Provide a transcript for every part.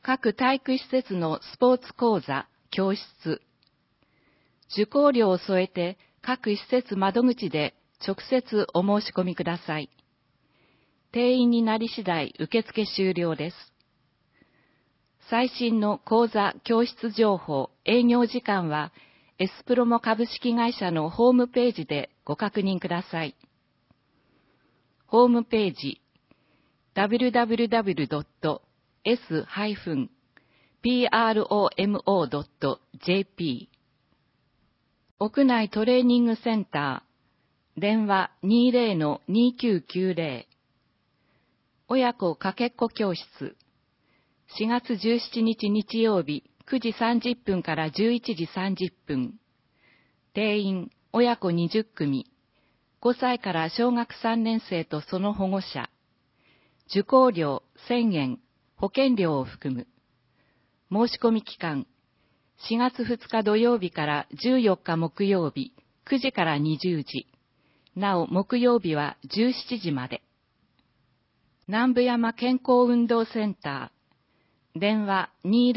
各体育施設のスポーツ講座、教室。受講料を添えて各施設窓口で直接お申し込みください。定員になり次第受付終了です。最新の講座、教室情報、営業時間は、エスプロモ株式会社のホームページでご確認ください。ホームページ、www.s-promo.jp 屋内トレーニングセンター、電話 20-2990 親子かけっこ教室、4月17日日曜日9時30分から11時30分。定員、親子20組。5歳から小学3年生とその保護者。受講料1000円、保険料を含む。申し込み期間、4月2日土曜日から14日木曜日、9時から20時。なお、木曜日は17時まで。南部山健康運動センター。電話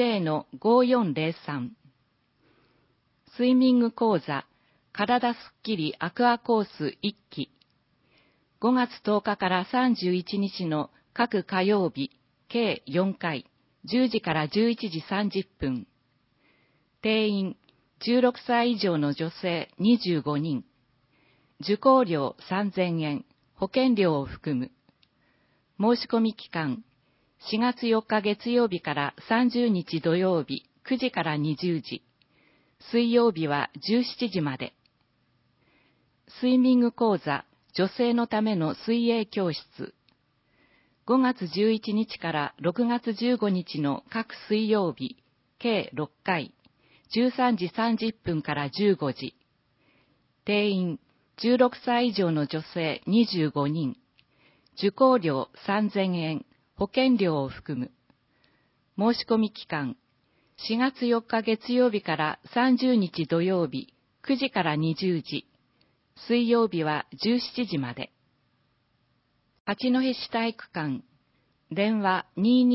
20-5403 スイミング講座体すっきりアクアコース1期5月10日から31日の各火曜日計4回10時から11時30分定員16歳以上の女性25人受講料3000円保険料を含む申し込み期間4月4日月曜日から30日土曜日9時から20時。水曜日は17時まで。スイミング講座、女性のための水泳教室。5月11日から6月15日の各水曜日、計6回、13時30分から15時。定員、16歳以上の女性25人。受講料3000円。保険料を含む。申し込み期間、4月4日月曜日から30日土曜日、9時から20時。水曜日は17時まで。八戸市体育館、電話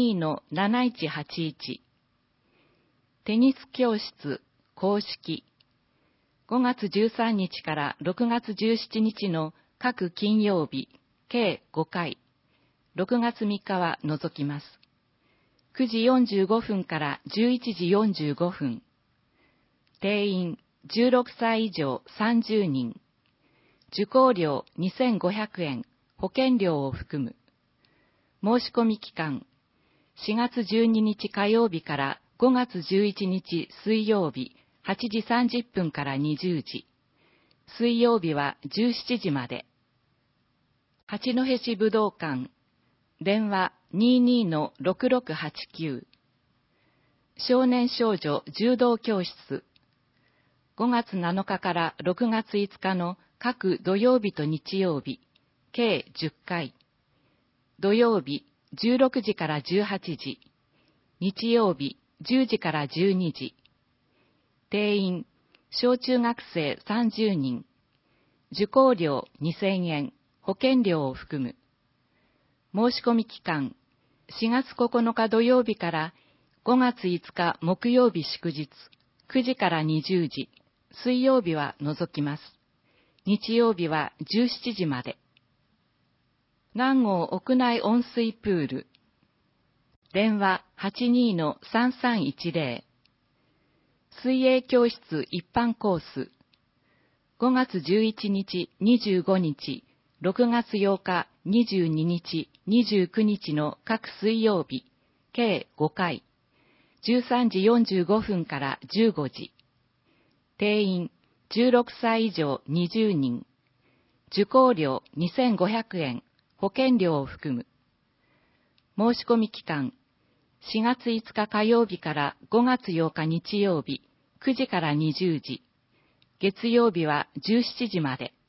22-7181。テニス教室、公式。5月13日から6月17日の各金曜日、計5回。6月3日は除きます。9時45分から11時45分。定員16歳以上30人。受講料2500円、保険料を含む。申し込み期間、4月12日火曜日から5月11日水曜日8時30分から20時。水曜日は17時まで。八戸市武道館、電話 22-6689 少年少女柔道教室5月7日から6月5日の各土曜日と日曜日計10回土曜日16時から18時日曜日10時から12時定員小中学生30人受講料2000円保険料を含む申し込み期間、4月9日土曜日から5月5日木曜日祝日、9時から20時、水曜日は除きます。日曜日は17時まで。南郷屋内温水プール。電話 82-3310。水泳教室一般コース。5月11日、25日、6月8日、22日、29日の各水曜日、計5回、13時45分から15時。定員、16歳以上20人。受講料2500円、保険料を含む。申し込み期間、4月5日火曜日から5月8日日曜日、9時から20時。月曜日は17時まで。